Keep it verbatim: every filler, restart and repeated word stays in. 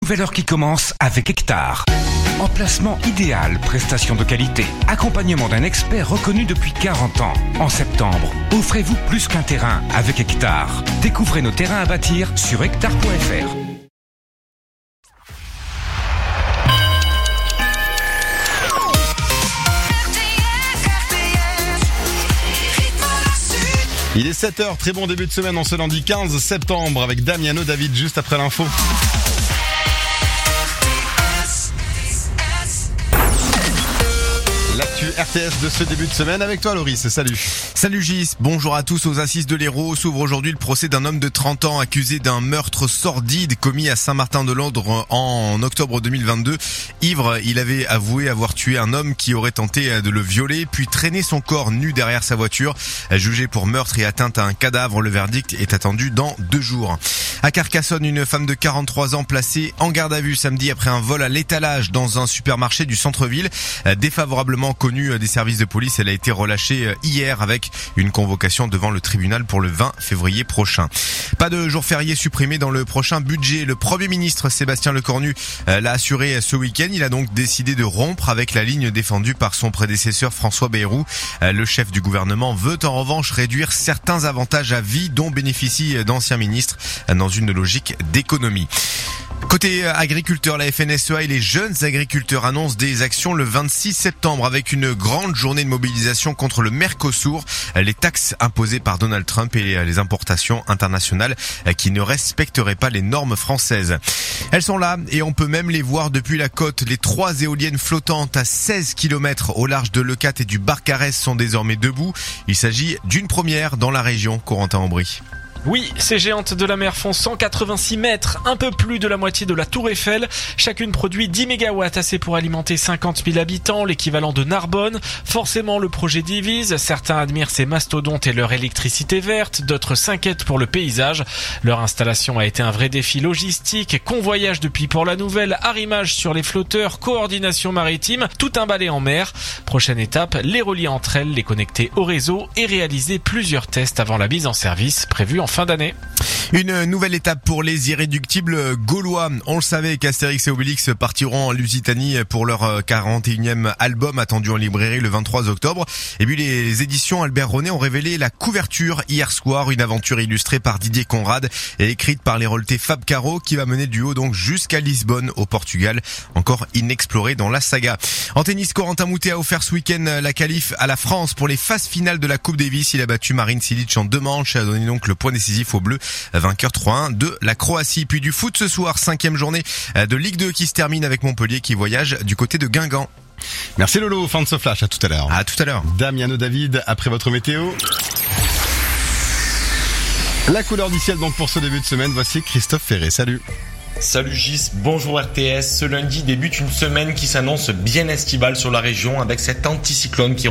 nouvelle heure qui commence avec Hectare. Emplacement idéal, prestations de qualité, accompagnement d'un expert reconnu depuis quarante ans. En septembre, offrez-vous plus qu'un terrain avec Hectare. Découvrez nos terrains à bâtir sur hectare point f r. Il est sept heures, très bon début de semaine en ce lundi quinze septembre avec Damiano David juste après l'info. L'actu R T S de ce début de semaine avec toi Loris, salut. Salut Gis, bonjour à tous. Aux assises de l'Hérault s'ouvre aujourd'hui le procès d'un homme de trente ans accusé d'un meurtre sordide commis à Saint-Martin-de-Landres en octobre deux mille vingt-deux. Ivre, il avait avoué avoir tué un homme qui aurait tenté de le violer puis traîné son corps nu derrière sa voiture. Jugé pour meurtre et atteinte à un cadavre, le verdict est attendu dans deux jours. À Carcassonne, une femme de quarante-trois ans placée en garde à vue samedi après un vol à l'étalage dans un supermarché du centre-ville. Défavorablement connue des services de police, elle a été relâchée hier avec une convocation devant le tribunal pour le vingt février prochain. Pas de jour férié supprimé dans le prochain budget. Le Premier ministre Sébastien Lecornu l'a assuré ce week-end. Il a donc décidé de rompre avec la ligne défendue par son prédécesseur François Bayrou. Le chef du gouvernement veut en revanche réduire certains avantages à vie dont bénéficient d'anciens ministres dans une logique d'économie. Côté agriculteurs, la F N S E A et les jeunes agriculteurs annoncent des actions le vingt-six septembre avec une grande journée de mobilisation contre le Mercosur, les taxes imposées par Donald Trump et les importations internationales qui ne respecteraient pas les normes françaises. Elles sont là et on peut même les voir depuis la côte. Les trois éoliennes flottantes à seize kilomètres au large de Leucate et du Barcarès sont désormais debout. Il s'agit d'une première dans la région. Corentin Aubry. Oui, ces géantes de la mer font cent quatre-vingt-six mètres, un peu plus de la moitié de la Tour Eiffel. Chacune produit dix mégawatts, assez pour alimenter cinquante mille habitants, l'équivalent de Narbonne. Forcément, le projet divise. Certains admirent ces mastodontes et leur électricité verte, d'autres s'inquiètent pour le paysage. Leur installation a été un vrai défi logistique. Convoyage depuis Port-la-Nouvelle, arrimage sur les flotteurs, coordination maritime, tout un balai en mer. Prochaine étape, les relier entre elles, les connecter au réseau et réaliser plusieurs tests avant la mise en service prévue en fin d'année. Une nouvelle étape pour les irréductibles gaulois. On le savait qu'Astérix et Obélix partiront en Lusitanie pour leur quarante et unième album attendu en librairie le vingt-trois octobre. Et puis les éditions Albert René ont révélé la couverture hier soir, une aventure illustrée par Didier Conrad et écrite par l'héroleté Fab Caro qui va mener du haut donc jusqu'à Lisbonne au Portugal, encore inexploré dans la saga. En tennis, Corentin Moutet a offert ce week-end la qualif à la France pour les phases finales de la Coupe Davis. Il a battu Marin Cilic en deux manches et a donné donc le point décisif aux Bleus, vainqueur trois un de la Croatie. Puis du foot ce soir, cinquième journée de Ligue deux qui se termine avec Montpellier qui voyage du côté de Guingamp. Merci Lolo, fin de ce flash, à tout à l'heure. À tout à l'heure. Damiano David, après votre météo. La couleur du ciel donc pour ce début de semaine, voici Christophe Ferré, salut. Salut Gis, bonjour R T S. Ce lundi débute une semaine qui s'annonce bien estivale sur la région avec cet anticyclone qui